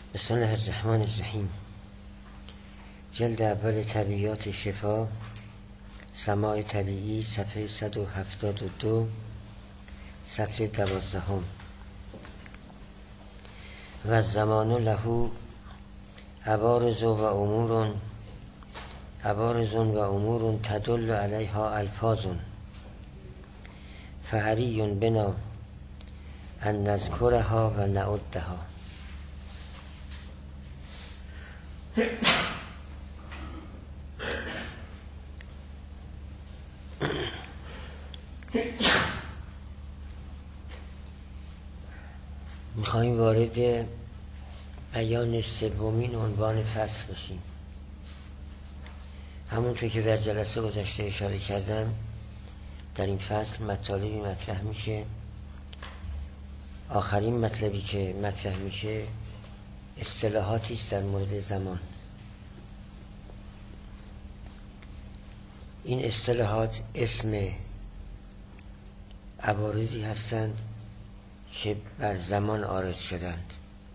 بسم الله الرحمن الرحیم. جلد اول طبیعیات شفا، سماع طبیعی، صفحه 172، سطر 12. و الزمان له عوارض و امور تدل علیها الفاظ، فحری بنا ان نذکرها و نعدها. میخواییم وارد بیان سومین عنوان فصل بشیم. همونطور که در جلسه گذشته اشاره کردم، در این فصل مطالبی مطرح میشه. آخرین مطلبی که مطرح میشه اصطلاحاتی است در مورد زمان. این اصطلاحات اسم عوارضی هستند که بر زمان عارض شدند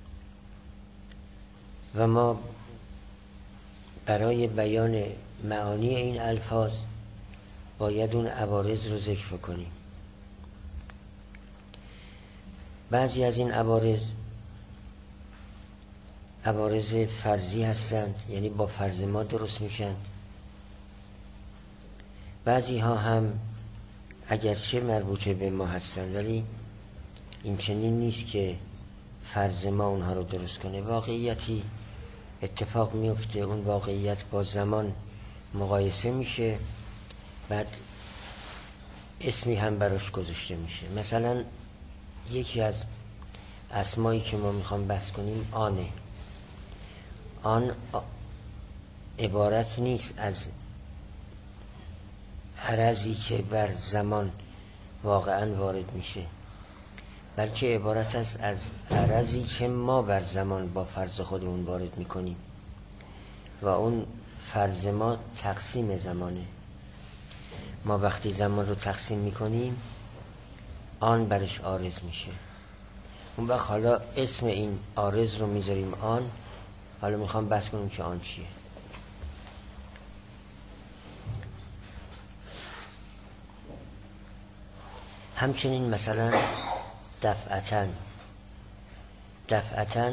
و ما برای بیان معانی این الفاظ باید اون عوارض رو ذکر کنیم. بعضی از این عوارض فرضی هستند، یعنی با فرض ما درست میشن. بعضی ها هم اگرچه مربوطه به ما هستند ولی این چنین نیست که فرض ما اونها رو درست کنه. واقعیتی اتفاق میفته، اون واقعیت با زمان مقایسه میشه، بعد اسمی هم براش گذاشته میشه. مثلا یکی از اسمایی که ما میخوام بحث کنیم آنه. آن عبارت نیست از عرضی که بر زمان واقعا وارد میشه، بلکه عبارت است از عرضی که ما بر زمان با فرض خودمون وارد میکنیم و اون فرض ما تقسیم زمانه. ما وقتی زمان رو تقسیم میکنیم آن برش عارض میشه. اون وقت حالا اسم این عارض رو میذاریم آن. حالا میخوام بحث کنیم که آن چیه. همچنین مثلا دفعتاً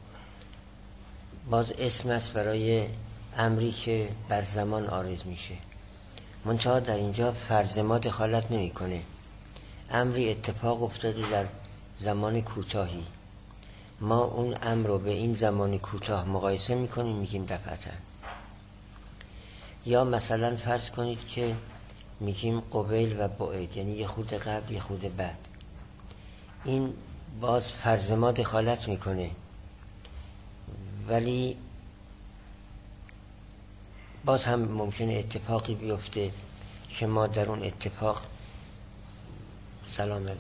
باز اسم است برای امری که بر زمان عارض میشه، منتها در اینجا فرض ما دخالت نمیکنه. امری اتفاق افتاده در زمان کوتاهی، ما اون امر رو به این زمان کوتاه مقایسه میکنیم، میگیم دفعتاً. یا مثلا فرض کنید که میگیم قبیل و بعید، یعنی یه خود قبل یه خود بعد. این باز فرض ما دخالت میکنه، ولی باز هم ممکنه اتفاقی بیفته که ما در اون اتفاق سلام علیکم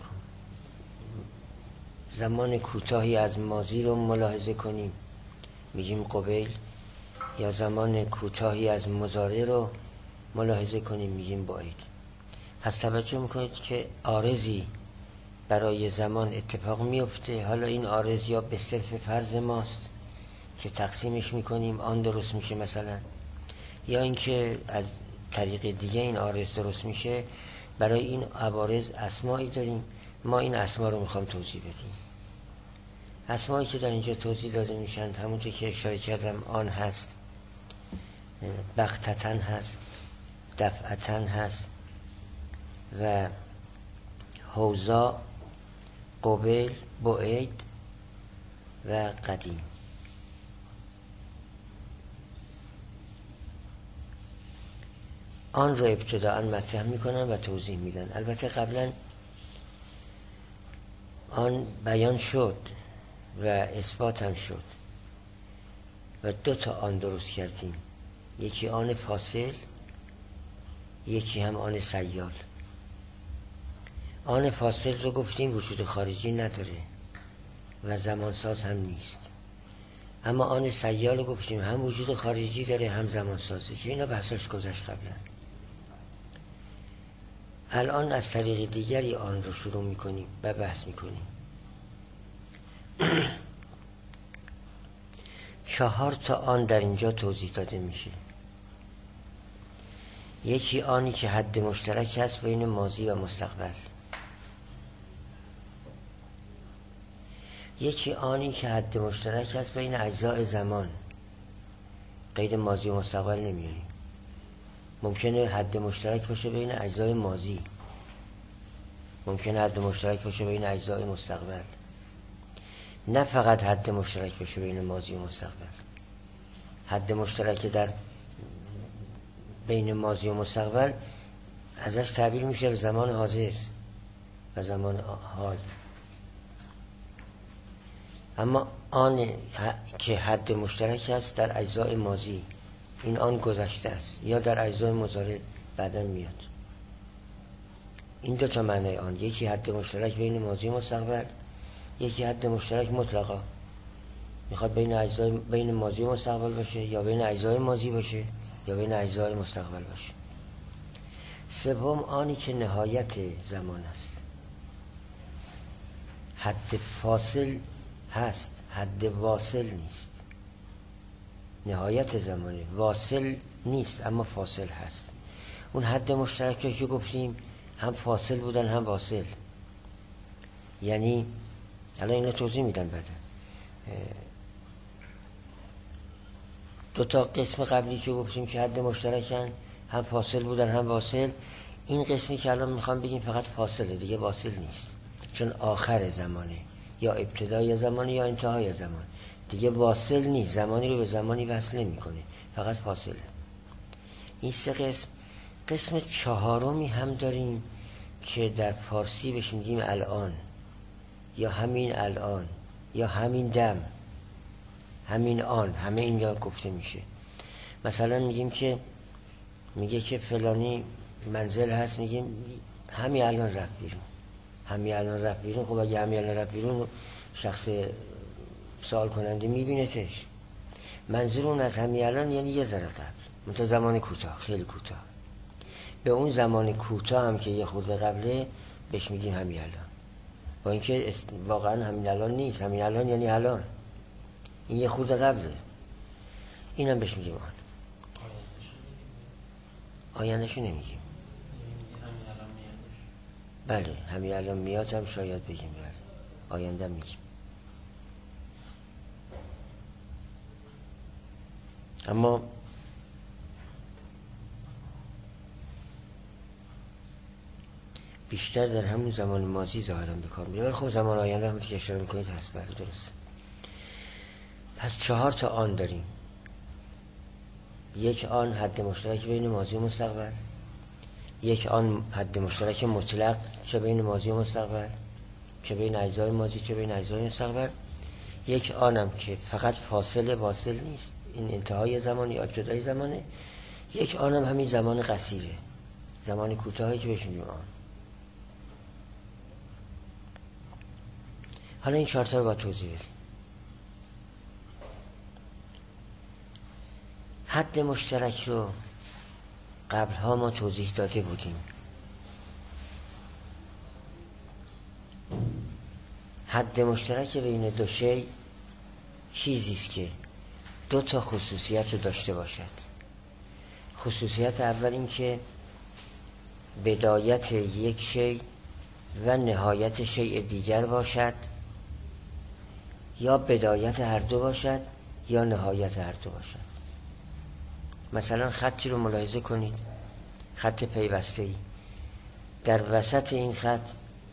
زمان کوتاهی از ماضی رو ملاحظه کنیم، میگیم قبیل، یا زمان کوتاهی از مضارع رو ملاحظه کنیم، میگیم بعید. پس توجه میکنید که عارضی برای زمان اتفاق میفته. حالا این عارض یا به صرف فرض ماست که تقسیمش میکنیم آن درست میشه مثلا، یا اینکه از طریق دیگه این عارض درست میشه. برای این عوارض اسمایی داریم، ما این اسما رو میخوام توضیح بدیم. اسمایی که در اینجا توضیح داده میشن همونطور که اشاره کردم آن هست، بغتتن هست، دفعتن هست و حوزا، قبیل، بعید و قدیم. آن را ابتداء مطرح میکنن و توضیح میدن. البته قبلا آن بیان شد و اثبات هم شد و 2 آن درست کردیم، یکی آن فاصل، یکی هم آن سیال. آن فاصل رو گفتیم وجود خارجی نداره و زمانساز هم نیست، اما آن سیال رو گفتیم هم وجود خارجی داره هم زمانسازه، که اینا بحثش گذشت قبلا. الان از طریق دیگری آن رو شروع میکنیم و بحث میکنیم. 4 آن در اینجا توضیح داده میشه. یکی آنی که حد مشترک هست بین ماضی و مستقبل. یکی آنی که حد مشترک هست بین اجزاء زمان. قید ماضی و مستقبل نمیاریم. ممکنه حد مشترک باشه بین اجزای ماضی، ممکنه حد مشترک باشه بین اجزای مستقبل، نه فقط حد مشترک باشه بین ماضی و مستقبل. حد مشترک در بین ماضی و مستقبل ازش تعبیر میشه به زمان حاضر و زمان حال. اما آن که حد مشترک است در اجزای ماضی، این آن گذشته است، یا در اجزای مضارع بعداً میاد. این 2 معنای آن، یکی حد مشترک بین ماضی و مستقبل، یکی حد مشترک مطلقا میخواد بین ماضی و مستقبل باشه، یا بین اجزای ماضی باشه، یا بین اجزای مستقبل باشه. سوم آنی که نهایت زمان است. حد فاصل هست، حد واصل نیست. نهایت زمانه، واصل نیست اما فاصل هست. اون حد مشترک که گفتیم هم فاصل بودن هم واصل. یعنی الان اینو توضیح میدم بعد. 2 قسم قبلی که گفتیم که حد مشترکن، هم فاصل بودن هم واصل. این قسمی که الان میخوام بگیم فقط فاصله، دیگه واصل نیست، چون آخر زمانه، یا ابتدای زمانه یا انتهای زمان. دیگه واصل نیست، زمانی رو به زمانی وصل نمی‌کنه، فقط فاصله. این 3 قسم. قسم 4 هم داریم که در فارسی بهش میگیم الان، یا همین الان، یا همین دم، همین آن، همه اینجا گفته میشه. مثلا میگه که فلانی منزل هست، میگیم همین الان رفت بیرون. همین الان رفت بیرون. خب اگه همین الان رفت بیرون، شخص سوال کننده میبینتش. منظور اون از همین الان یعنی یه ذره قبل، منتها زمان کوتاه، خیلی کوتاه. به اون زمان کوتاه هم که یه خورده قبله بهش میگیم همین الان، با اینکه واقعا همین الان نیست. همین الان یعنی الان، این یه خورده قبله. این هم بهش میگیم آن. آیندهشو نمیگیم. بله همین الان میاد هم شاید بگیم، بله آینده میگیم. اما بیشتر در همون زمان ماضی ظاهرا به کار میره. خب زمان آینده هم که اشاره میکنید هست، بله درسته. پس 4 آن داریم. یک آن حد مشترک بین ماضی و مستقبل، یک آن حد مشترک مطلق چه بین ماضی و مستقبل، چه بین اجزای ماضی چه بین اجزای مستقبل، یک آنم که فقط فاصله واصل نیست، این انتهای زمان یا ابتدای زمانه، یک آنم همین زمان قصیره، زمان کوتاهی که بهش میگیم آن. حالا این 4 رو با توضیح بدیم. حد مشترک رو قبلها ما توضیح داده بودیم. حد مشترک بین 2 شی چیزیست که 2 خصوصیت رو داشته باشد. خصوصیت اول این که بدایت یک شی و نهایت شیء دیگر باشد، یا بدایت هر 2 باشد یا نهایت هر 2 باشد. مثلا خطی رو ملاحظه کنید، خط پیوسته‌ای. در وسط این خط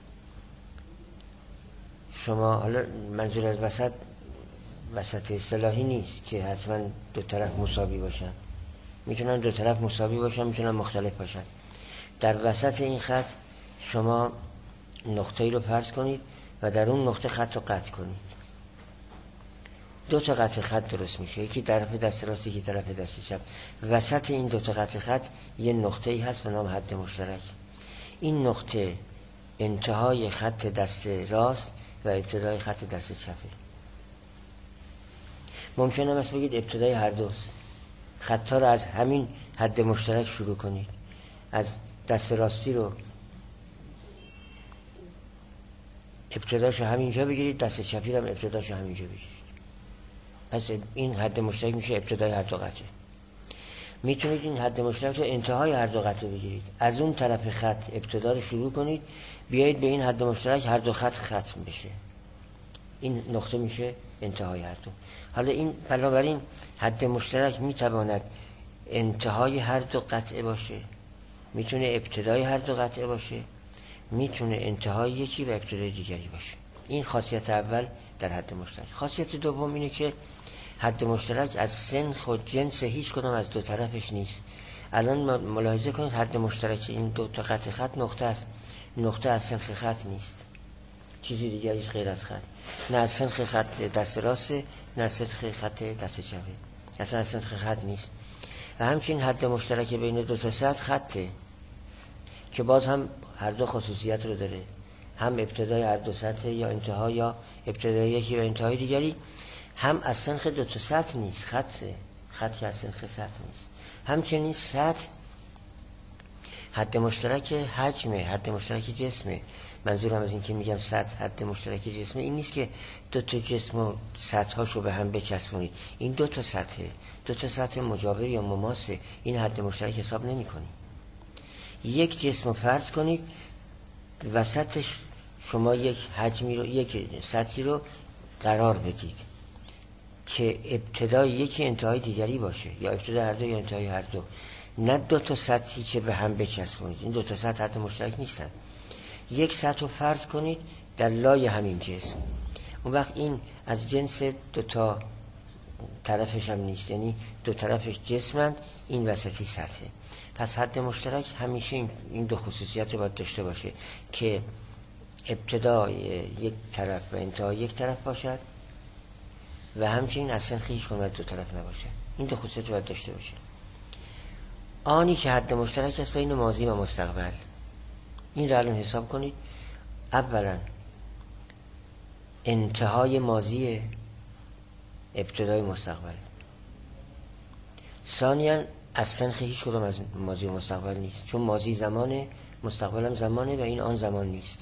شما، حالا منظور از وسط اصطلاحی نیست که حتما 2 طرف مساوی باشن، میتونن 2 طرف مساوی باشن، میتونن مختلف باشن. در وسط این خط شما نقطه‌ای رو فرض کنید و در اون نقطه خط رو قطع کنید. 2 قطع خط درست میشه، یکی طرف دست راست یکی طرف دست چپ. وسط این 2 قطع خط یه نقطه‌ای هست به نام حد مشترک. این نقطه انتهای خط دست راست و ابتدای خط دست چپه. ممکنه مثلا بگید ابتدای هر 2 خطا رو از همین حد مشترک شروع کنید. از دست راستی رو ابتداشو همینجا بگیرید، دست چپی رو هم ابتداشو همینجا بگیرید. پس این حد مشترک میشه ابتدای هر دو قطعه. میتونید این حد مشترک رو انتهای هر دو قطعه بگیرید، از اون طرف خط ابتدا رو شروع کنید، بیایید به این حد مشترک هر دو خط ختم بشه، این نقطه میشه انتهای هر دو. حالا این بنابراین حد مشترک میتواند انتهای هر دو قطعه باشه، میتونه ابتدای هر دو قطعه باشه، میتونه انتهای یکی و ابتدای دیگری باشه. این خاصیت اول در حد مشترک. خاصیت دوم اینه که حد مشترک از سنخ و جنس هیچ کدام از دو طرفش نیست. الان ملاحظه کنید حد مشترک این دو تا قطع خط نقطه است، نقطه از سنخ خط نیست، چیزی دیگری است غیر از خط، نه از سنخ خط دست راسته نه از سنخ خط دست چپه، اصلا از سنخ خط نیست. و همچنین حد مشترک بین دو تا سطح خطه که باز هم هر دو خصوصیت رو داره، هم ابتدای هر دو سطح یا انتها یا ابتدای یکی و انتهای دیگری، هم از سنخ دو تا سطح نیست، خطی از سنخ سطح نیست. همچنین سطح حد مشترک حجمه، حد مشترک جسمه. منظورم از این که میگم سطح حد مشترک جسمه این نیست که دو تا جسم و سطحاشو به هم بچسبونید، این دو تا سطح مجاور یا مماسه، این حد مشترک حساب نمی کنید. یک جسم رو فرض کنید وسطش شما یک حجمی رو، یک سطحی رو قرار بدید که ابتدای یکی انتهای دیگری باشه، یا ابتدای هر دو یا انتهای هر دو، نه دو تا سطحی که به هم بچسبونید، این دو تا سطح حد مشترک نیستن. یک سطح رو فرض کنید در لای همین جسم، اون وقت این از جنس دو تا طرفش هم نیست، یعنی دو طرفش جسمند، این وسطی سطحه. پس حد مشترک همیشه این دو خصوصیت رو باید داشته باشه که ابتدای یک طرف و انتهای یک طرف باشد و همچنین از سنخ هیچ کدوم دو طرف نباشه. این دو خصوصیت رو باید داشته باشه. آنی که حد مشترک است بین ماضی و مستقبل، این رو الان حساب کنید. اولا انتهای ماضی، ابتدای مستقبل. ثانیا از سنخ هیچ کدوم از ماضی و مستقبل نیست، چون ماضی زمانه، مستقبل هم زمانه و این آن زمان نیست.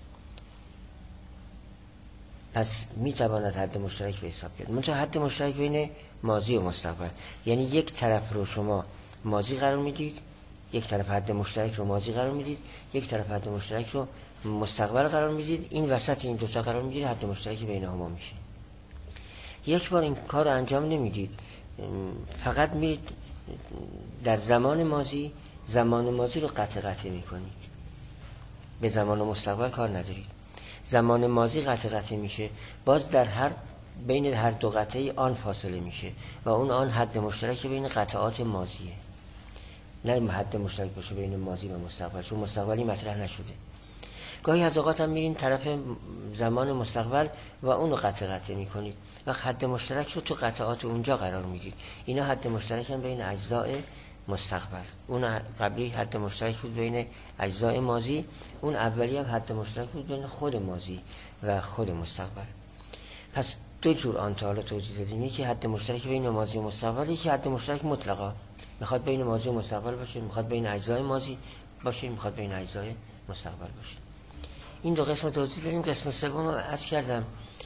پس میتواند حد مشترک به حساب بیاد. منتها حد مشترک بین ماضی و مستقبل، یعنی یک طرف رو شما ماضی قرار میدید، یک طرف حد مشترک رو ماضی قرار میدید، یک طرف حد مشترک رو مستقبل قرار میدید، این وسط این دوتا قرار میدید، حد مشترک بینهما میشه. یک بار این کار رو انجام نمیدید، فقط میرید در زمان ماضی رو قطع میکنید، به زمان و مستقبل کار ندارید. زمان ماضی قطع میشه، باز در بین هر دو قطعه آن فاصله میشه و اون آن حد مشترک بین قطعات ماضیه، نه حد مشترک باشه بین ماضی و مستقبل، چون مستقبلی مطرح نشده. گاهی از اوقات هم میرین طرف زمان مستقبل و اون رو قطع میکنید و حد مشترک رو تو قطعات اونجا قرار میدید. اینا حد مشترک هم بین اجزاء مستقبل. اون قبلی حد مشترک بود بین اجزاء ماضی، اون اولی هم حد مشترک بود بین خود ماضی و خود مستقبل. پس دو جور آن تا حالا توضیح دادیم، یکی حد مشترک بین ماضی و مستقبل، یکی حد مشترک مطلقا، میخواد بین ماضی و مستقبل باشه، میخواد بین اجزای ماضی باشه، میخواد بین اجزای مستقبل باشه. این دو قسم توضیح دادیم. قسم سوم رو عرض کردم،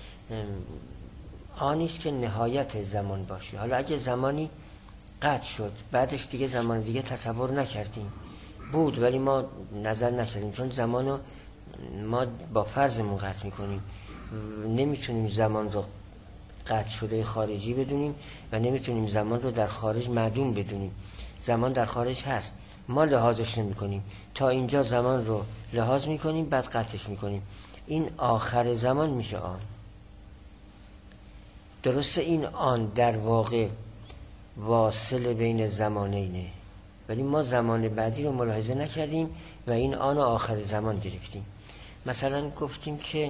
آنیست که نهایت زمان باشه. حالا اگه زمانی قطع شد، بعدش دیگه زمان دیگه تصور نکردیم، بود ولی ما نظر نکردیم، چون زمانو ما با فرضمون قطع میکنیم، نمیتونیم زمان رو قطع شده خارجی بدونیم و نمیتونیم زمان رو در خارج معدوم بدونیم. زمان در خارج هست، ما لحاظش نمی کنیم، تا اینجا زمان رو لحاظ میکنیم، بعد قطعش میکنیم، این آخر زمان میشه آن. درسته این آن در واقع واصل بین زمانینه، ولی ما زمان بعدی رو ملاحظه نکردیم و این آن آخر زمان گرفتیم. مثلا گفتیم که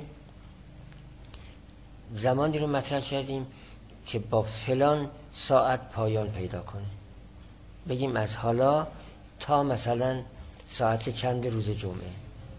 زمانی رو مطرح کردیم که با فلان ساعت پایان پیدا کنه، بگیم از حالا تا مثلا ساعت چند روز جمعه.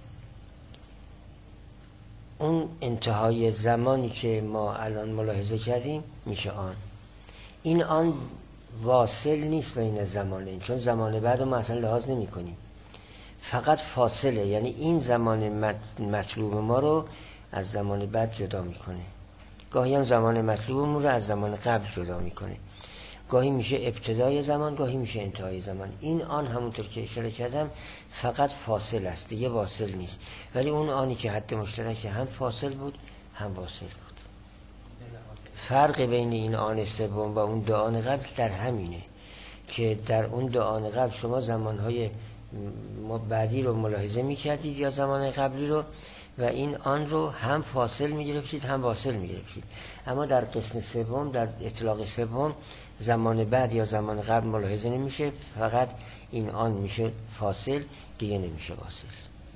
اون انتهای زمانی که ما الان ملاحظه کردیم میشه آن. این آن واصل نیست بین زمانین، چون زمان بعد رو ما اصلا لحاظ نمی کنیم، فقط فاصله، یعنی این زمان مطلوب ما رو از زمان بعد جدا میکنه. گاهی هم زمان مطلوبمون رو از زمان قبل جدا میکنه. گاهی میشه ابتدای زمان، گاهی میشه انتهای زمان. این آن همونطور که اشاره کردم فقط فاصل است، دیگه واصل نیست. ولی اون آنی که حد مشترک هم فاصل بود هم واصل بود. فرق بین این آن سوم و اون دو آن قبل در همینه که در اون دو آن قبل شما زمانهای بعدی رو ملاحظه میکردید یا زمان قبلی رو، و این آن رو هم فاصل میگرفتید هم واصل میگرفتید. اما در قسم سوم، در اطلاق سوم، زمان بعد یا زمان قبل ملاحظه نمیشه، فقط این آن میشه فاصل، دیگه نمیشه واصل.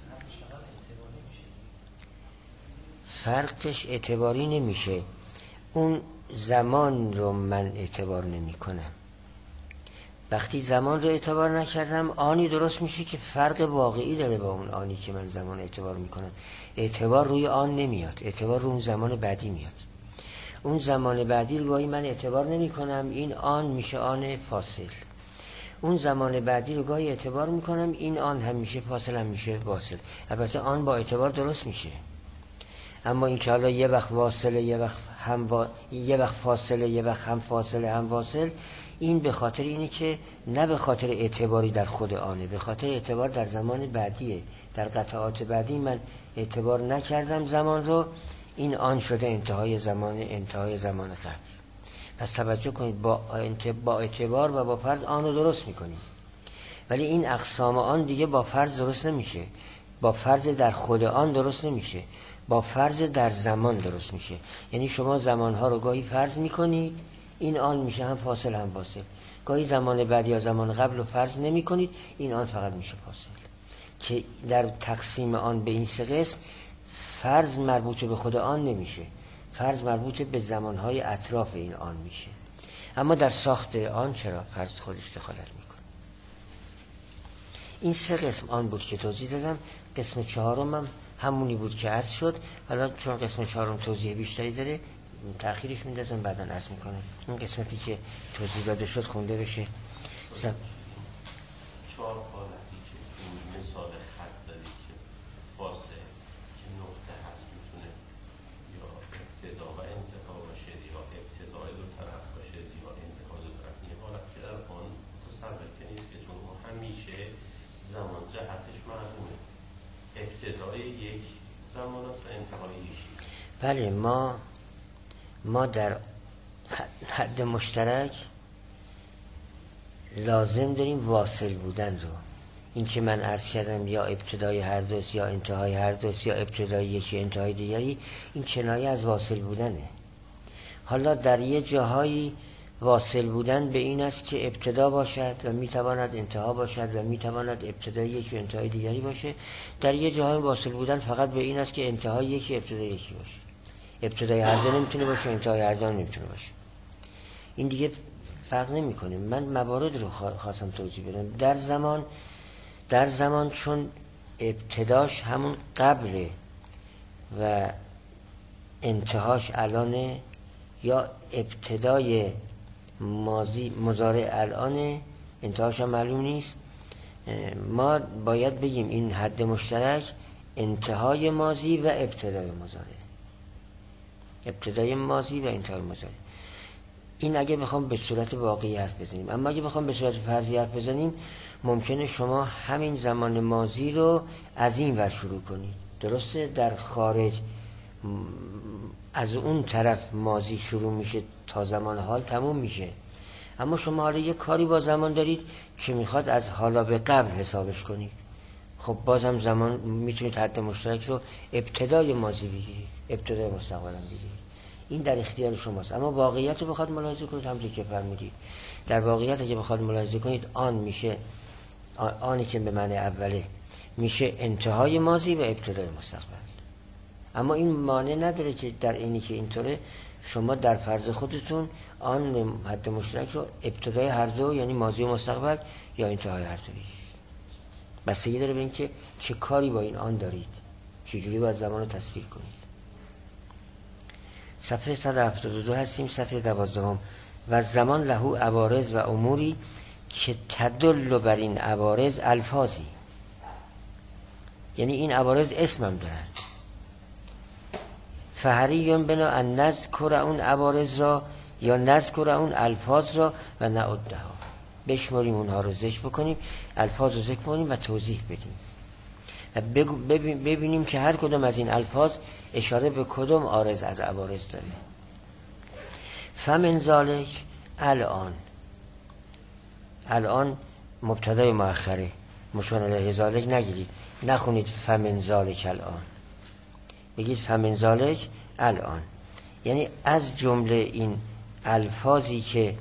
فرقش اعتباری نمیشه. اون زمان رو من اعتبار نمی کنم. وقتی زمان رو اعتبار نکردم، آنی درست میشه که فرق واقعی داره با اون آنی که من زمان اعتبار میکنم. اعتبار روی آن نمیاد، اعتبار روی اون زمان بعدی میاد. اون زمان بعدی رو گاهی من اعتبار نمی کنم، این آن میشه آن فاصل. اون زمان بعدی رو گاهی اعتبار میکنم، این آن هم میشه فاصل هم میشه واصل. البته آن با اعتبار درست میشه، اما این که حالا یه وقت واصله یه وقت یه وقت فاصله یه وقت هم فاصله هم واصل، این به خاطر اینه که نه به خاطر اعتباری در خود آنه، به خاطر اعتبار در زمان بعدیه. در قطعات بعدی من اعتبار نکردم زمان رو، این آن شده انتهای زمان قبل. پس توجه کنید، با اعتبار و با فرض آن رو درست میکنید، ولی این اقسام آن دیگه با فرض درست نمیشه، با فرض در خود آن درست نمیشه، با فرض در زمان درست میشه. یعنی شما زمانها رو گاهی فرض میکنید، این آن میشه هم فاصل هم واصل. گاهی زمان بعد یا زمان قبل رو فرض نمی کنید، این آن فقط میشه فاصل. که در تقسیم آن به این سه قسم فرض مربوط به خود آن نمیشه، فرض مربوط به زمانهای اطراف این آن میشه. اما در ساخت آن چرا فرض خودش دخالت میکنه. این سه قسم آن بود که توضیح دادم. قسم چهارم هم همونی بود که عرض شد. حالا چون قسم چهارم توضیح بیشتری داره تأخیرش میندازم، بعدا عرض میکنم. این قسمتی که توضیح داده شد خونده بشه. چهار حالتی که این مثال خط زدی که واسه که نقطه هست، میتونه یا ابتدا و انتها باشه یا ابتدای دو طرف باشه یا انتها دو طرف. یه حالت که در آن تصور که نیست که چون همیشه زمان جهتش معلومه، ابتدای یک زمان است و انتهای یکی. بله، ما در حد مشترک لازم داریم واصل بودن رو. این که من عرض کردم یا ابتدای هر دوست یا انتهای هر دوست یا ابتدای یکی انتهای دیگری، این کنایه از واصل بودنه. حالا در یه جاهایی واصل بودن به این است که ابتدا باشد و میتواند انتها باشد و میتواند ابتدای یکی و انتهای دیگری باشه. در یه جاهای واصل بودن فقط به این است که انتهای یکی ابتدای یکی باشه، ابتدای هر دو نمیتونه باشه، انتهای هر دو نمیتونه باشه. این دیگه فرق نمیکنه. من موارد رو خواستم توضیح بدم. در زمان چون ابتداش همون قبله و انتهاش الانه، یا ابتدای ماضی مضارع الانه، انتهاش هم معلوم نیست، ما باید بگیم این حد مشترک انتهای ماضی و ابتدای مضارع، ابتدای ماضی و انتهای مضارع. این اگه بخوام به صورت واقعی حرف بزنیم. اما اگه بخوام به صورت فرضی حرف بزنیم، ممکنه شما همین زمان ماضی رو از این ور شروع کنید. درسته در خارج از اون طرف ماضی شروع میشه تا زمان حال تموم میشه، اما شما حالا یه کاری با زمان دارید که میخواد از حالا به قبل حسابش کنید. خب بازم زمان میتونید حد مشترک رو ابتدای ماضی بگیرید، ابتدای مستقبل هم بگیرید. این در اختیار شماست. اما واقعیت رو بخواد ملاحظه کنید، همونطور که فرمودید، در واقعیت که بخواد ملاحظه کنید، آن میشه آنی که به معنی اوله میشه انتهای ماضی و ابتدای مستقبل. اما این مانع نداره که در اینی که اینطوره شما در فرض خودتون آن حد مشترک رو ابتدای هر دو، یعنی ماضی و مستقبل، یا انتهای هر دو بگیرید. بستگی داره به این که چه کاری با این آن دارید، چجوری باید زمان رو تصویر کنید. صفحه 172 هستیم، سطر 12. و زمان لهو عوارض و اموری که تدل بر این عوارض الفاظی، یعنی این عوارض اسمم دارند. فحریون بنا ان نذکر اون عوارض را یا نذکر اون الفاظ را و نعدها، بشماریم اونها رو ذکر بکنیم، الفاظ رو ذکر کنیم و توضیح بدیم و ببینیم که هر کدوم از این الفاظ اشاره به کدوم عارض از عوارض داره. فمن ذالک، الان مبتدای مؤخره، مشار الیه ذالک نگیرید، نخونید فمن ذالک الان، بگید فمن ذالک الان، یعنی از جمله این الفاظی که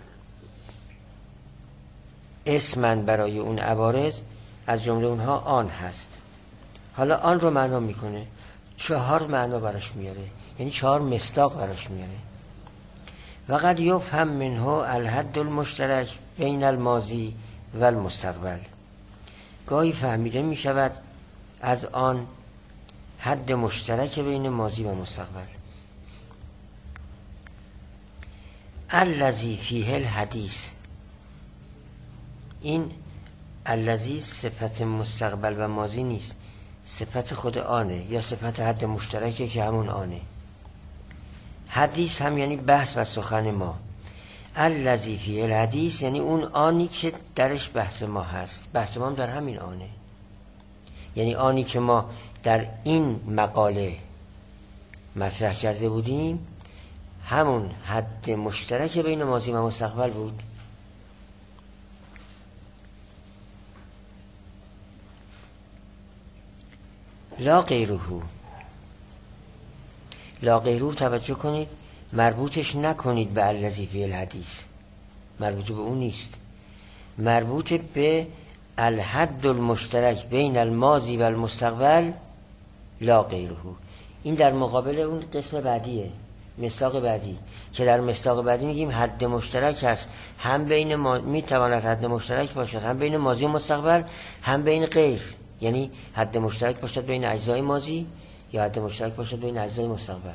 اسمن برای اون عوارض، از جمله اونها آن هست. حالا آن رو معنا میکنه، 4 معنا براش میاره، یعنی 4 مصداق براش میاره. وقد یفهم منه الحد المشترک بین الماضی و المستقبل، گاهی فهمیده میشود از آن حد مشترک بین ماضی و مستقبل. الذی فیه الحدیث، این الذی صفت مستقبل و ماضی نیست، صفت خود آنه یا صفت حد مشترکه که همون آنه. حدیث هم یعنی بحث و سخن ما. الذی فیه الحدیث یعنی اون آنی که درش بحث ما هست، بحث ما هم در همین آنه، یعنی آنی که ما در این مقاله مطرح کرده بودیم همون حد مشترک بین ماضی و مستقبل بود. لا غیره، لا غیره توجه کنید، مربوطش نکنید به الذی فی الحدیث، مربوط به اون نیست، مربوط به الحد المشترک بین الماضی و المستقبل لا غیره. این در مقابل اون قسم بعدیه، مصداق بعدی، که در مصداق بعدی میگیم حد مشترک هست، هم بین میتواند حد مشترک باشد هم بین ماضی و مستقبل هم بین غیر، یعنی حد مشترک باشد بین اجزای ماضی یا حد مشترک باشد بین اجزای مستقبل.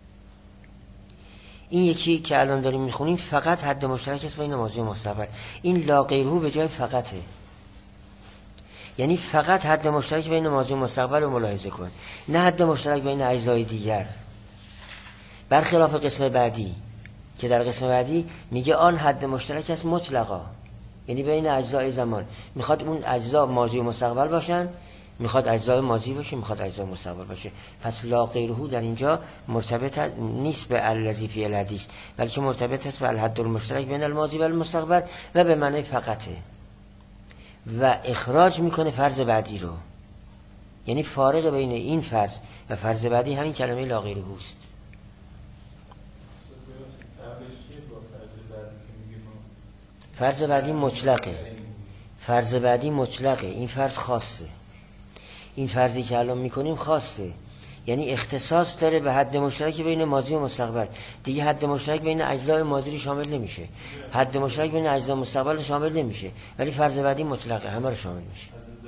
این یکی که الان داریم میخونیم فقط حد مشترک است بین ماضی و مستقبل. این لا غیره به جای فقطه، یعنی فقط حد مشترک بین ماضی و مستقبل رو ملاحظه کن، نه حد مشترک بین اجزای دیگر، برخلاف قسم بعدی که در قسم بعدی میگه آن حد مشترک است مطلقا، یعنی بین اجزای زمان، میخواد اون اجزا ماضی و مستقبل باشن، میخواد اجزای ماضی باشه، میخواد اجزای مستقبل باشه. پس لا غیره در اینجا مرتبط نیست به الذی فی الحدیث، بلکه مرتبط است به الحد المشترک بین الماضی و المستقبل و به معنی فقطه و اخراج میکنه فرض بعدی رو، یعنی فارق بین این فرض و فرض بعدی همین کلمه لا غیره است. فرض بعدی مطلقه، فرض بعدی مطلقه، این فرض خاصه، این فرضی که الان میکنیم خاصه، یعنی اختصاص داره به حد مشترک بین ماضی و مستقبل، دیگه حد مشترک بین اجزای ماضی رو شامل نمیشه، حد مشترک بین اجزای مستقبل رو شامل نمیشه، ولی فرض بعدی مطلقه، همه رو شامل میشه.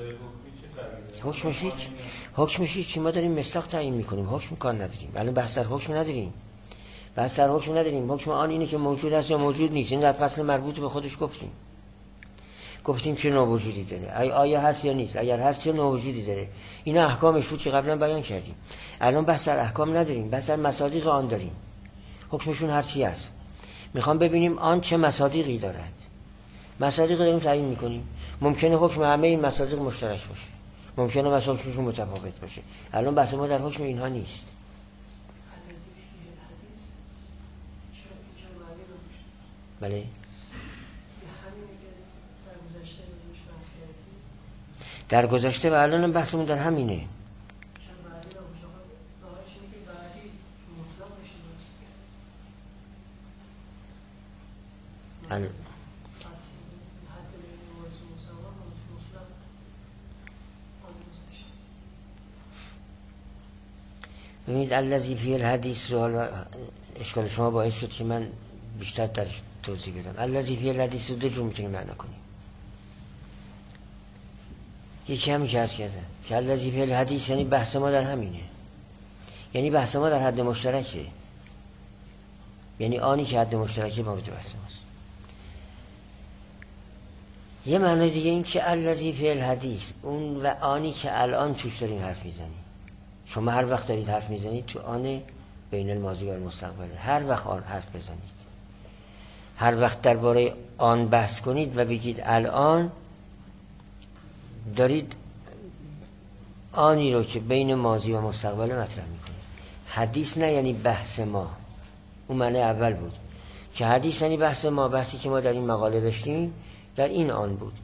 حکمش چی؟ ما داریم مصداق تعیین میکنیم، حکم کار نداریم، الان بحث در حکم نداریم، بحث در حکم نداریم. حکم آن اینه که موجود هست یا موجود نیست، این در فصل مربوط به خودش گفتیم چه نوع وجودی داره، آیا هست یا نیست، اگر هست چه نوع وجودی داره، اینا احکامش بود که قبلا بیان کردیم. الان بحث در احکام نداریم، بحث در مصادیق آن داریم، حکمشون هر چی هست، میخوام ببینیم آن چه مصادیقی دارد، مصادیق داریم تعیین میکنیم. ممکنه حکم همه این مصادیق مشترک باشه، ممکنه مصادیقشون متفاوت باشه، الان بحث ما در حکم اینها نیست. بله در گذشته و الان بحثمون در همینه. ببینید الذی فی الحدیث رو، حالا اشکال شما باعث شد که من بیشتر درش توضیح بدم. الذی فی الحدیث رو 2 جور میتونیم معنا کنیم. یکی همین که عرض کردم که الذی فی الحدیث یعنی بحث ما در همینه، یعنی بحث ما در حد مشترکه، یعنی آنی که حد مشترکه ما بوده بحث ماست. یه معنی دیگه این که الذی فی الحدیث، اون و آنی که الان توش داریم حرف میزنیم. شما هر وقت دارید حرف میزنید تو آن بین الماضی و المستقبل. هر وقت آن حرف بزنید، هر وقت درباره آن بحث کنید و بگید الان دارید آنی رو که بین ماضی و مستقبل مطرح میکنید. حدیث نه یعنی بحث ما، اون معنی اول بود که حدیث یعنی بحث ما، بحثی که ما در این مقاله داشتیم در این آن بود.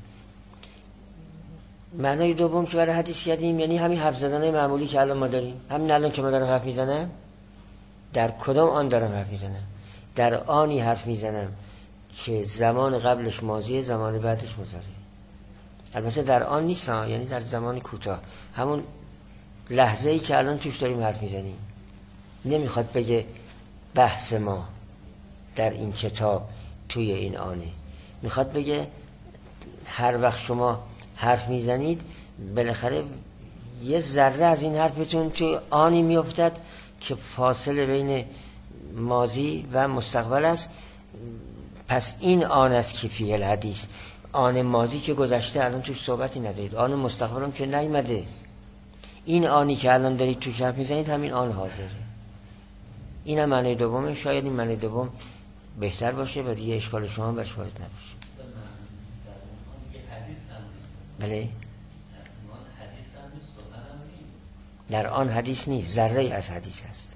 معنای دوم که برای حدیث کردیم یعنی همین حرف زدن معمولی که الان ما داریم. همین الان که ما دارم حرف میزنم، در کدام آن دارم حرف میزنم؟ در آنی حرف میزنم که زمان قبلش ماضیه، زمان بعدش مضارعه. البته در آن نیست، یعنی در زمان کوتاه، همون لحظه ای که الان توش داریم حرف میزنیم. نمیخواد بگه بحث ما در این کتاب توی این آنه، میخواد بگه هر وقت شما حرف میزنید بالاخره یه ذره از این حرفتون توی آنی میافتد که فاصله بین ماضی و مستقبل است. پس این آن است که فیه الحدیث. آن ماضی که گذشته الان توش صحبتی ندارید، آن مستقبل هم که نیامده. این آنی که الان دارید توش حرف میزنید همین آن حاضره. این هم معنی دومه. شاید این معنی دوم بهتر باشه و دیگه اشکال شما هم برش وارد نباشه. بله، در آن حدیث نیست، ذره از حدیث است.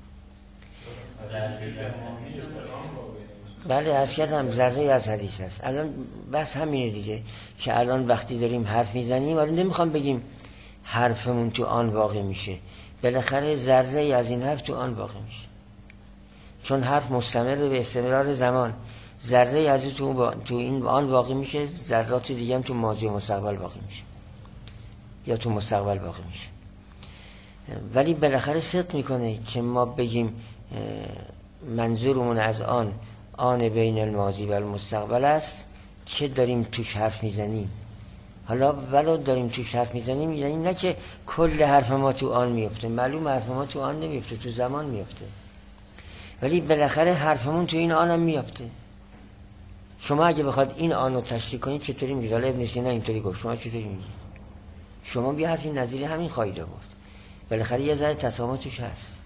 بله عرض کردم ذره از حدیث است. الان بس همینه دیگه که الان وقتی داریم حرف میزنیم الان نمیخوام بگیم حرفمون تو آن واقع میشه، بالاخره ذره از این حرف تو آن واقع میشه، چون حرف مستمر به استمرار زمان. ذره از تو این آن واقع میشه، ذرات دیگه هم تو ماضی و مستقبل واقع میشه یا تو مستقبل واقع میشه. ولی بالاخره صدق میکنه که ما بگیم منظورمون از آن بین الماضی و المستقبل است که داریم توش حرف میزنیم. حالا ولو داریم توش حرف میزنیم یعنی نه که کل حرف ما تو آن میفته، معلوم حرف ما تو آن نمیفته، تو زمان میفته، ولی بالاخره حرفمون تو این آنم میفته. شما اگه بخواد این آن رو تشریح کنید چطوری میگید؟ حالا ابن سینا اینطوری گفت، شما چطوری میگید؟ شما بیا حرفی نظیر همین خواهید آورد. بالاخره یه ذره تسامح توش هست.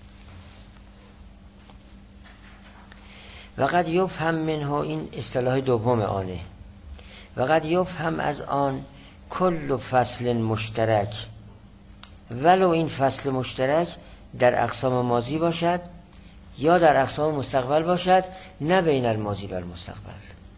وقد یفهم منه، این اصطلاح دوم آنه، وقد یفهم از آن کل فصل مشترک، ولو این فصل مشترک در اقسام ماضی باشد یا در اقسام مستقبل باشد، نه بین الماضی و المستقبل.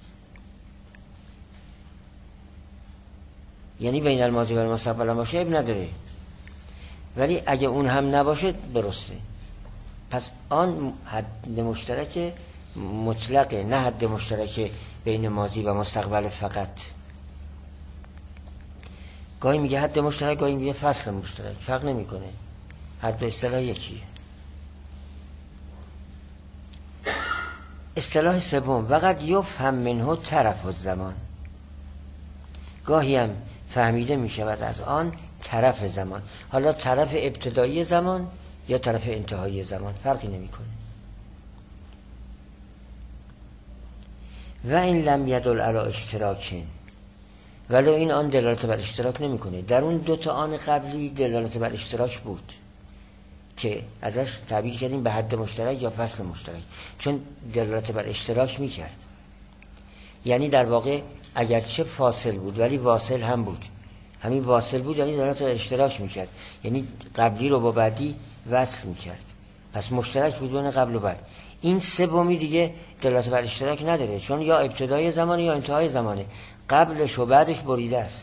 یعنی بین الماضی و المستقبل هم باشه اب نداره، ولی اگه اون هم نباشه درسته. پس آن حد مشترک مطلقه، نه حد مشترک بین ماضی و مستقبل فقط. گاهی میگه حد مشترک، گاهی میگه فصل مشترک، فرق نمیکنه، هر دو اصطلاح یکیه. اصطلاح سوم وقد یفهم منه طرف الزمان، گاهی هم فهمیده میشود از آن طرف زمان. حالا طرف ابتدایی زمان یا طرف انتهایی زمان فرقی نمیکنه. و این لم یدل علی اشتراک، ولو این آن دلالت بر اشتراک نمیکنه. در اون دو تا آن قبلی دلالت بر اشتراک بود که ازش تعبیر کردیم به حد مشترک یا فصل مشترک، چون دلالت بر اشتراک میکرد. یعنی در واقع اگرچه فاصل بود ولی واصل هم بود. همین واصل بود یعنی دلالت بر اشتراک میکرد، یعنی قبلی رو با بعدی وصل میکرد. پس مشترک بود بین قبل و بعد. این سومی دیگه دلالت بر اشتراک نداره، چون یا ابتدای زمانه یا انتهای زمانه، قبلش و بعدش بریده است.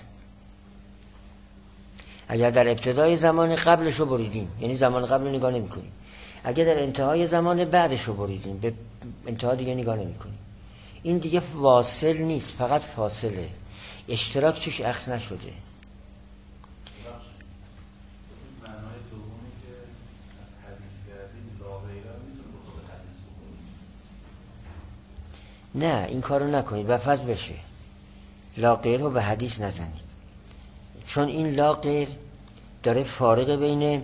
اگر در ابتدای زمان قبلش رو بریدیم یعنی زمان قبل رو نگاه نمی کنیم، اگر در انتهای زمان بعدش رو بریدیم به انتها دیگه نگاه نمی کنیم. این دیگه واصل نیست، فقط فاصله، اشتراک توش اخذ نشده. معنای دومی که از حدیث کردیم لا غیره میتونه به خود حدیث بکنیم؟ نه این کارو نکنید، وفض بشه. لا غیر رو به حدیث نزنید، چون این لا غیر داره فارق بین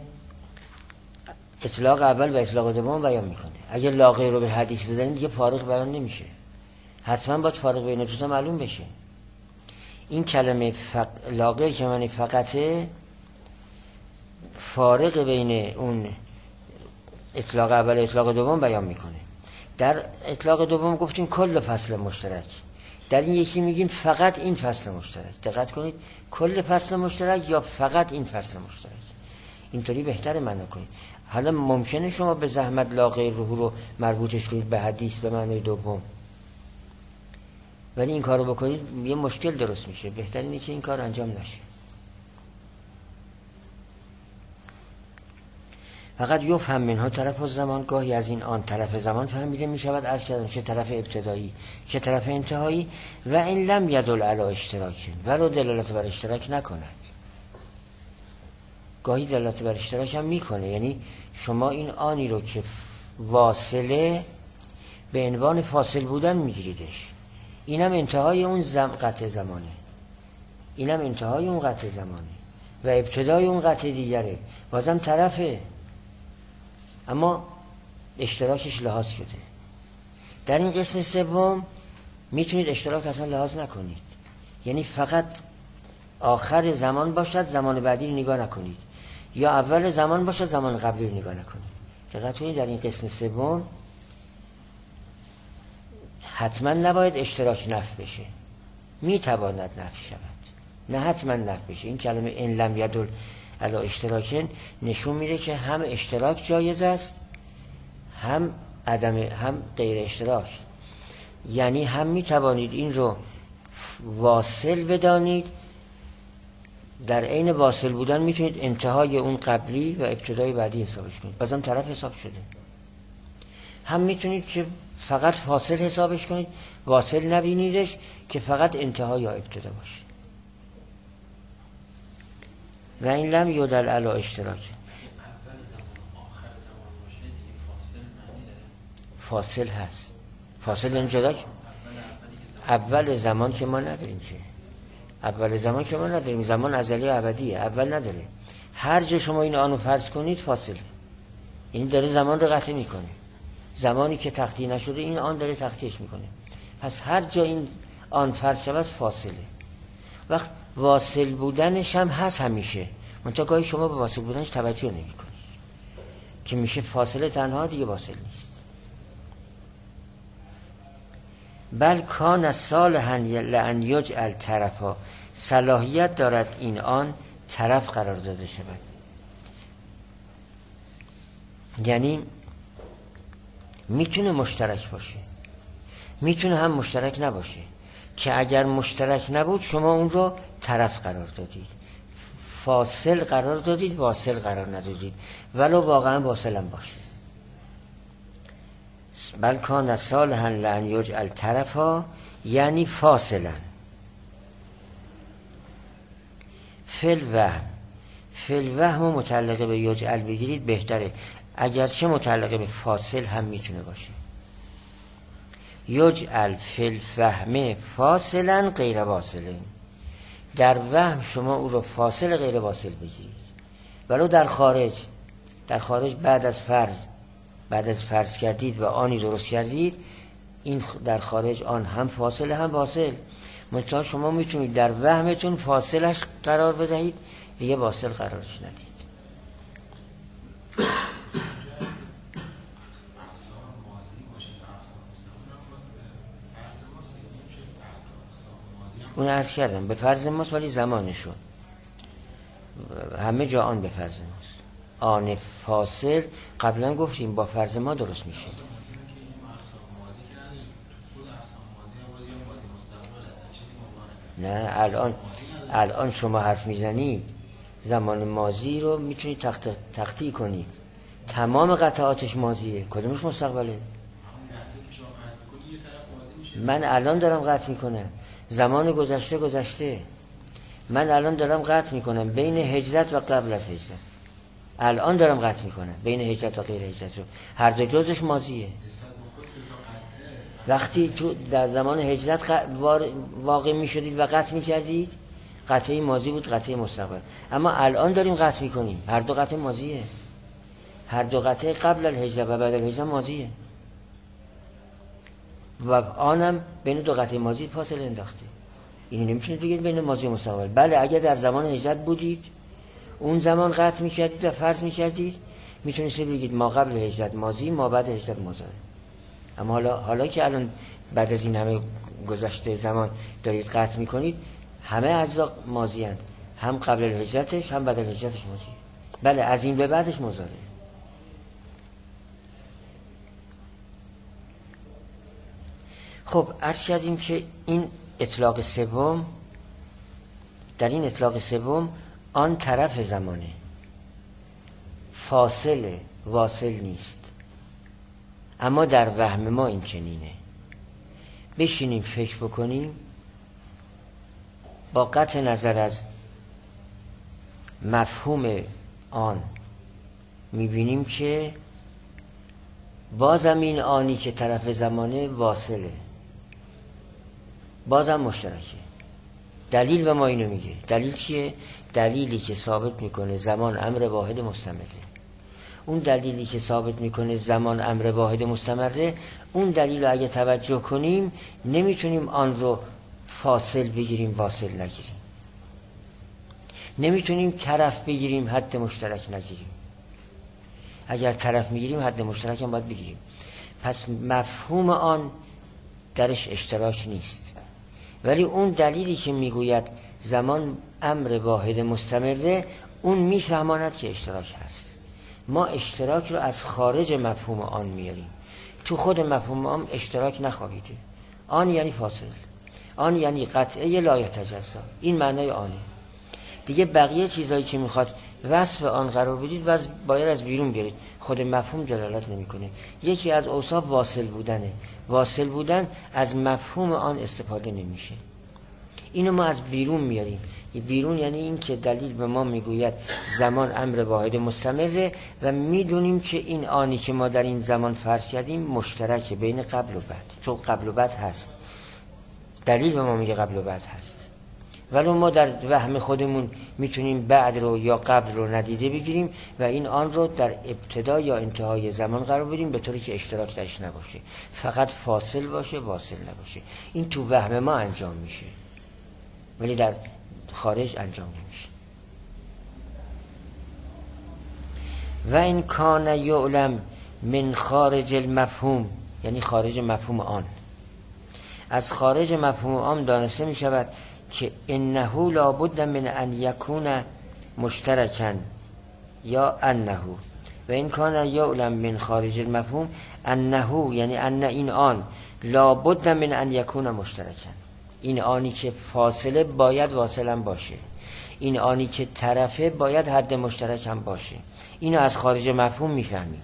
اطلاق اول و اطلاق دوم بیان میکنه. اگه لا غیر رو به حدیث بزنید دیگه فارق بیان نمیشه، حتما باید فارق بین دوتا معلوم بشه. این کلمه لا غیر که معنی فقطه، فارق بین اون اطلاق اول اطلاق دوم بیان میکنه. در اطلاق دوم گفتیم کل فصل مشترک، در این یکی میگیم فقط این فصل مشترک. دقت کنید، کل فصل مشترک یا فقط این فصل مشترک، اینطوری بهتره معنا کنید. حالا ممکنه شما به زحمت لا غیره رو مربوطش کنید به حدیث به معنی دوم، ولی این کارو بکنید یه مشکل درست میشه. بهتر اینه که این کار انجام نشه. فقط یفهم منها طرف الزمان، گاهی از این آن طرف زمان فهمیده میشود، از کردم چه طرف ابتدایی چه طرف انتهایی. و این لم یدل علی اشتراک، ولو دلالت بر اشتراک نکند. گاهی دلالت بر اشتراک هم میکنه، یعنی شما این آنی رو که واصله به عنوان فاصل بودن میگیریدش، اینم انتهای اون قطع زمانه، اینم انتهای اون قطع زمانه و ابتدای اون قطع دیگره، بازم طرفه، اما اشتراکش لحاظ شده. در این قسم سوم میتونید اشتراک اصلا لحاظ نکنید، یعنی فقط آخر زمان باشد زمان بعدی رو نگاه نکنید، یا اول زمان باشد زمان قبلی رو نگاه نکنید. دقت کنید در این قسم سوم حتما نباید اشتراک نفی بشه، میتواند نفی شود، نه حتما نفی بشه. این کلمه ان لم یدل علی اشتراکن نشون میده که هم اشتراک جایز است هم غیر اشتراک، یعنی هم میتوانید این رو واصل بدانید، در عین واصل بودن میتونید انتهای اون قبلی و ابتدای بعدی حسابش کنید، بازم طرف حساب شده. هم میتونید که فقط فاصل حسابش کنید، واصل نبینیدش که فقط انتها یا ابتدا باشه. و این لم یدل علی اشتراک. فاصل هست، فاصل اینجا اول زمان که ما نداریم، که اول زمان که ما نداریم، زمان ازلی ابدیه، اول نداره. هر جا شما این آنو فرض کنید فاصله، این داره زمان رو قطع میکنه، زمانی که تقطیع نشده این آن داره تقطیعش میکنه. پس هر جا این آن فرض شود فاصله. وقت واصل بودنش هم هست همیشه، منتها گاهی شما به واصل بودنش توجه نمی کنید که میشه فاصله تنها، دیگه واصل نیست. بل کان صالحا لان یجعل طرفا، صلاحیت دارد این آن طرف قرار داده شود، یعنی میتونه مشترک باشه، میتونه هم مشترک نباشه، که اگر مشترک نبود شما اون رو طرف قرار دادید، فاصل قرار دادید، واصل قرار ندادید، ولو واقعا واصل هم باشه. بل کان صالحا لان یجعل طرفا، یعنی فاصلا. فی الوهم متعلقه به یجعل بگیرید بهتره، اگرچه متعلقه به فاصل هم میتونه باشه. یجعل فی الفهم فاصلا غیر واصله، در وهم شما او رو فاصل غیر واصل بگیرید. ولو در خارج بعد از فرض کردید و آنی درست کردید، این در خارج آن هم فاصله هم واصل، منتها شما میتونید در وهمتون فاصلش قرار بدهید، دیگه واصل قرارش ندید. اون عرض کردم به فرض ماست، ولی زمانشون همه جا آن به فرض ماست. آن فاصل قبلا گفتیم با فرض ما درست میشه. نه الان شما حرف میزنید زمان ماضی رو میتونید تقطیع کنید، تمام قطعاتش ماضیه، کدومش مستقبله؟ من الان دارم قطع میکنم زمان گذشته، من الان دارم قطع میکنم بین هجرت و قبل از هجرت، الان دارم قطع میکنم بین هجرت و غیر هجرت، هر دو جزش ماضیه. وقتی تو در زمان هجرت واقع میشدید و قطع میکردید، قطعه ماضی بود، قطعه مستقبل. اما الان داریم قطع میکنیم، هر دو قطعه ماضیه، هر دو قطعه قبل الهجرت و بعد الهجرت ماضیه، و آنم بین دو قطعه ماضی فاصله انداخته. اینو نمیتونید بگید بین ماضی و مستقبل. بله اگر در زمان هجرت بودید اون زمان قطع میکردید و فرض میکردید میتونید بگید ما قبل هجرت ماضی، ما بعد هجرت مضارع. اما حالا که الان بعد از این همه گذشته زمان دارید قطع میکنید، همه اجزا ماضی هستند، هم قبل الهجرتش هم بعد الهجرتش ماضی. بله از این به بعدش مضارع. خب عرض کردیم که این اطلاق سوم، در این اطلاق سوم آن طرف زمانه، فاصله، واصل نیست. اما در وهم ما این چنینه. بشینیم فکر بکنیم، با قطع نظر از مفهوم آن میبینیم که بازم این آنی که طرف زمانه واصله، بازم مشترکه. دلیل به ما اینو میگه. دلیل چیه؟ دلیلی که ثابت میکنه زمان امر واحد مستمره. اون دلیلی که ثابت میکنه زمان امر واحد مستمره، اون دلیل رو اگه توجه کنیم نمیتونیم آن رو فاصل بگیریم واصل نگیریم، نمیتونیم طرف بگیریم حد مشترک نگیریم. اگر طرف میگیریم حد مشترک هم باید بگیریم. پس مفهوم آن درش اشتراک نیست. ولی اون دلیلی که میگوید زمان امر واحد مستمره، اون میفهماند که اشتراک هست. ما اشتراک رو از خارج مفهوم آن میاریم. تو خود مفهوم آن اشتراک نخواهیده. آن یعنی فاصل، آن یعنی قطعه لا یتجزا. این معنای آنه. دیگه بقیه چیزایی که میخواد وصف آن قرار بدید باید از بیرون بیارید. خود مفهوم دلالت نمیکنه. یکی از اوصاف واصل بودنه. واصل بودن از مفهوم آن استفاده نمیشه. اینو ما از بیرون میاریم. بیرون یعنی این که دلیل به ما میگوید زمان امر واحد مستمره و میدونیم که این آنی که ما در این زمان فرض کردیم مشترک بین قبل و بعد، چون قبل و بعد هست. دلیل به ما میگه قبل و بعد هست. ولی ما در وهم خودمون میتونیم بعد رو یا قبل رو ندیده بگیریم و این آن رو در ابتدا یا انتهای زمان قرار بدیم، به طوری که اشتراک درش نباشه، فقط فاصل باشه، واصل نباشه. این تو وهم ما انجام میشه ولی در خارج انجام نمیشه. و این کان یعلم من خارج المفهوم، یعنی خارج مفهوم آن. از خارج مفهوم آن دانسته می شود که انه لابد من ان یکون مشترکا یا انه. و این کان یعلم من خارج المفهوم انه، یعنی ان این آن لابد من ان یکون مشترکا. این آنی که فاصله باید واصل هم باشه، این آنی که طرفه باید حد مشترک هم باشه. اینو از خارج مفهوم میفهمیم.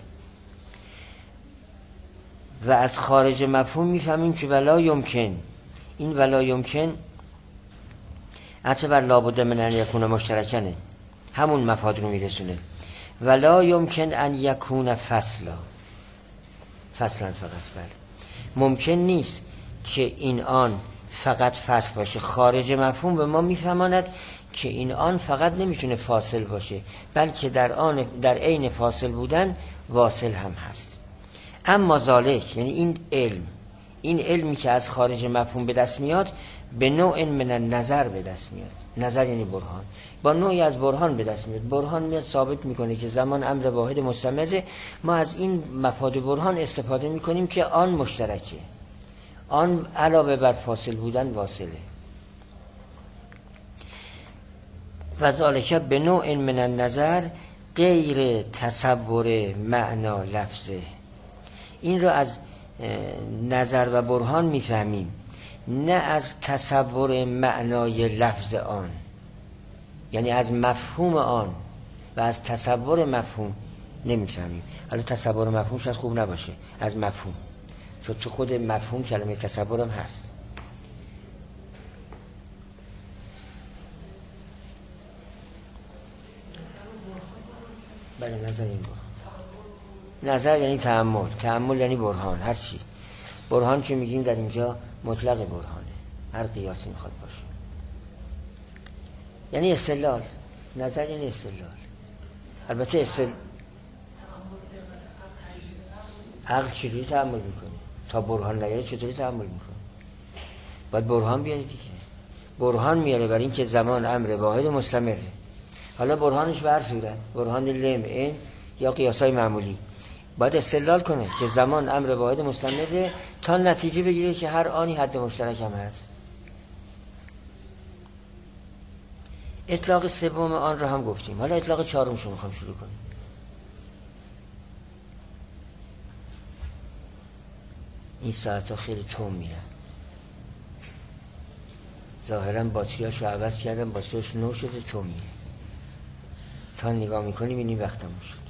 و از خارج مفهوم میفهمیم که ولا یمکن، این ولا یمکن اعتبار لابد من ان یکون مشترکنه، همون مفاد رو میرسونه. ولا یمکن ان یکون فصلا فقط. بله ممکن نیست که این آن فقط فصل باشه. خارج مفهوم به ما میفهماند که این آن فقط نمیتونه فاصل باشه، بلکه در عین فاصل بودن واصل هم هست. اما ذالک، یعنی این علمی که از خارج مفهوم به دست میاد، به نوع من النظر به دست میاد. نظر یعنی برهان، با نوعی از برهان به دست میاد. برهان میاد ثابت میکنه که زمان امر واحد مستمره. ما از این مفاد برهان استفاده میکنیم که آن مشترکه، آن علاوه بر فاصل بودن واصله. و ذالک به نوع من النظر غیر تصور معنا لفظه. این رو از نظر و برهان میفهمیم، نه از تصور معنای لفظ آن، یعنی از مفهوم آن و از تصور مفهوم نمیفهمیم. حالا تصور مفهوم شاید خوب نباشه، از مفهوم، چون تو خود مفهوم کلمه تصورم هست. بله نظر این برهان. نظر یعنی تأمل، تأمل یعنی برهان. هر چی برهان که میگیم در اینجا مطلق برهانه، هر قیاسی میخواد باشه. یعنی استدلال. نظر یعنی استدلال. البته عقل چطوری تأمل میکنه؟ تا برهان نیاره چطوری تأمل میکنه؟ باید برهان بیاره دیگه. برهان میاره برای اینکه زمان امر واحد مستمره. حالا برهانش به هر صورت، برهان لمعین یا قیاسای معمولی، باید استدلال کنه که زمان امر واحد مستنده تا نتیجه بگیره که هر آنی حد مشترک هم هست. اطلاق سوم آن رو هم گفتیم، حالا اطلاق چهارمش رو میخوام شروع کنیم. این ساعت ها خیلی تون میرن، ظاهرا باتریاش رو عوض کردم، باتریاش نو شده، تون میره، تا نگاه میکنیم اینی وقتمون شد.